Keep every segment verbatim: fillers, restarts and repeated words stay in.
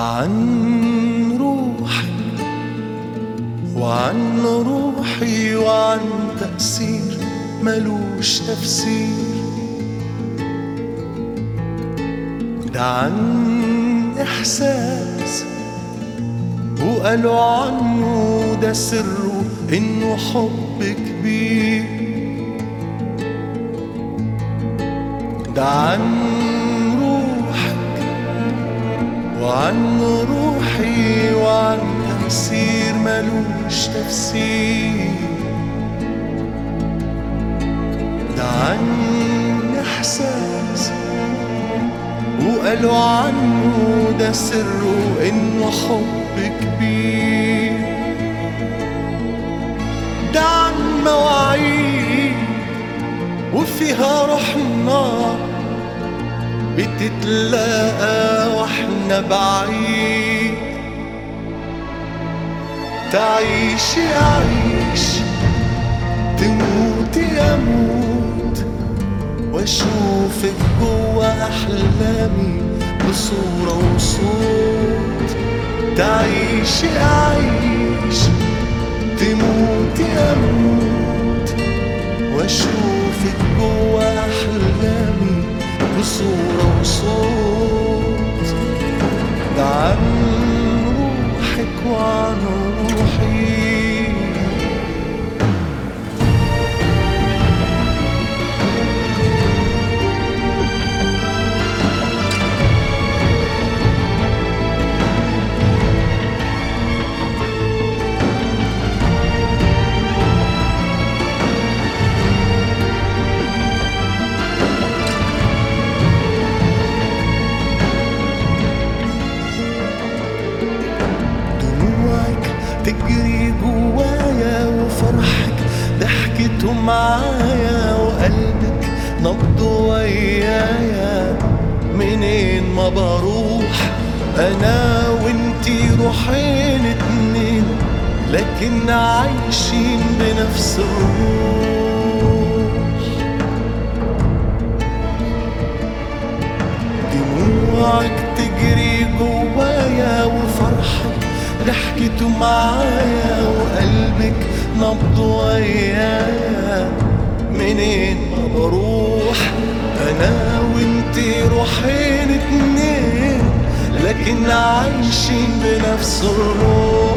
عن روحي وعن روحي وعن تأثير ملوش تفسير. ده عن إحساس وقالوا عنه ده سره إنه حب كبير. ده عن روحك وعن روحي وعن تأثير ملوش تفسير. ده عن إحساس وقالوا عنه ده سره إنه حب كبير. ده عن مواعيد وفيها روحنا بتتلاقى واحنا بعيد. تعيش يعيش تموت يموت واشوفك جوا احلامي بصورة وصوت. تعيش يعيش تموت يموت واشوفك جوا احلامي بصورة وصوت. ده عن روحك وعن روحي. تجري جوايا وفرحك ضحكته معايا وقلبك نبضه ويايا. منين ما بروح انا وانتي روحين اتنين لكن عايشين بنفس الروح. دموعك تجري جوايا وفرحك ضحكته معايا وقلبك نبضه ويايا. منين ما بروح انا وانتي روحين اتنين لكن عايشين بنفس الروح.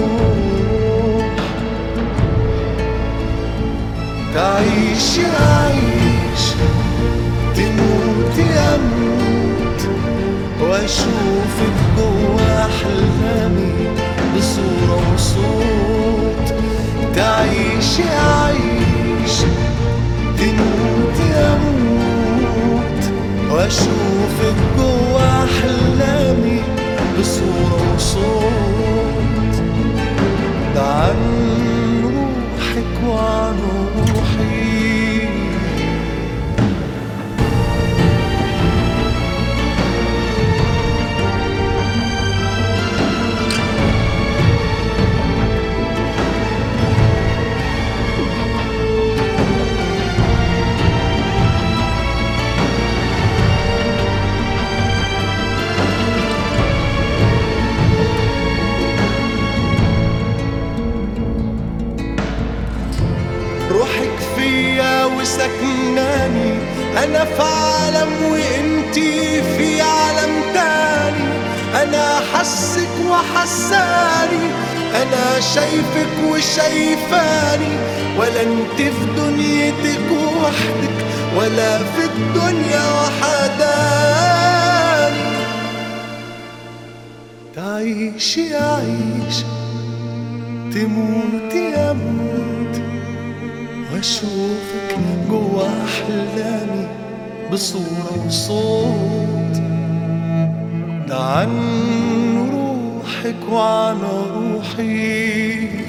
تعيش يعيش تموت يموت واشوفك جوا احلامي بصورة وصوت. تعيش يعيش تموت يموت واشوفك جوا احلامي بصورة وصوت. ده عن روحك وعن روحي. روحك فيا وسكناني انا في عالم وانتي في عالم تاني. انا حسك وحساني انا شايفك وشايفاني. ولا انت في دنيتك وحدك ولا في الدنيا وحداني. تعيش يعيش تموت يموت واشوفك جوا احلامي بصورة وصوت. ده عن روحك وعن روحي.